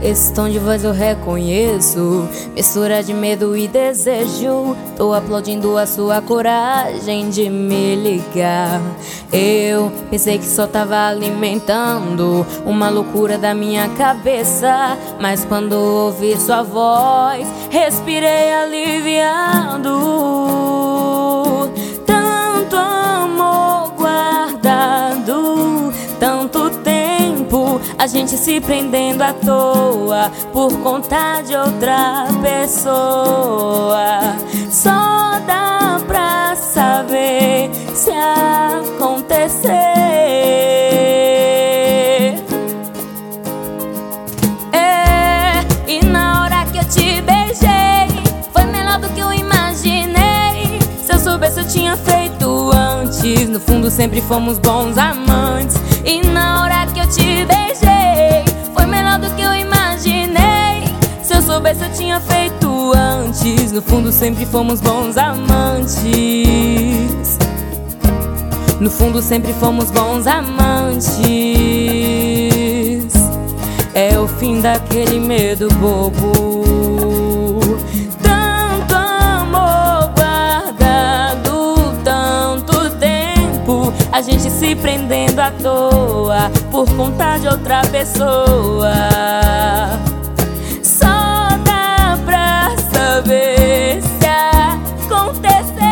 Esse tom de voz eu reconheço, mistura de medo e desejo. Tô aplaudindo a sua coragem de me ligar. Eu pensei que só tava alimentando uma loucura da minha cabeça, mas quando ouvi sua voz, respirei aliviado. Tanto amor guardado, tanto tempo a gente se prendendo à toa por conta de outra pessoa. Só dá pra saber se acontecer. E na hora que eu te beijei, foi melhor do que eu imaginei. Se eu soubesse eu tinha feito antes. No fundo sempre fomos bons amantes. E na hora que eu te beijei, foi melhor do que eu imaginei. Se eu soubesse eu tinha feito antes. No fundo sempre fomos bons amantes. No fundo sempre fomos bons amantes. É o fim daquele medo bobo. Tanto amor guardado, tanto tempo a gente se prendendo à toa por conta de outra pessoa. Só dá pra saber se acontecer.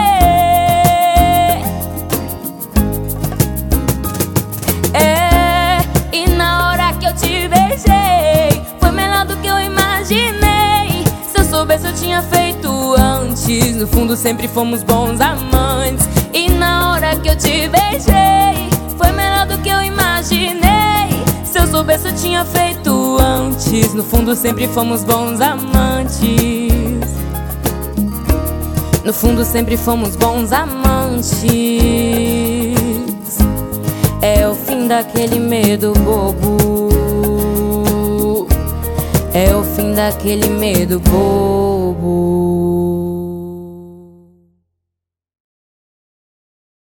E na hora que eu te beijei, foi melhor do que eu imaginei. Se eu soubesse eu tinha feito antes. No fundo sempre fomos bons amantes. E na hora que eu te beijei, foi melhor do que eu imaginei. Se eu soubesse eu tinha feito antes. No fundo sempre fomos bons amantes. No fundo sempre fomos bons amantes. É o fim daquele medo bobo. É o fim daquele medo bobo.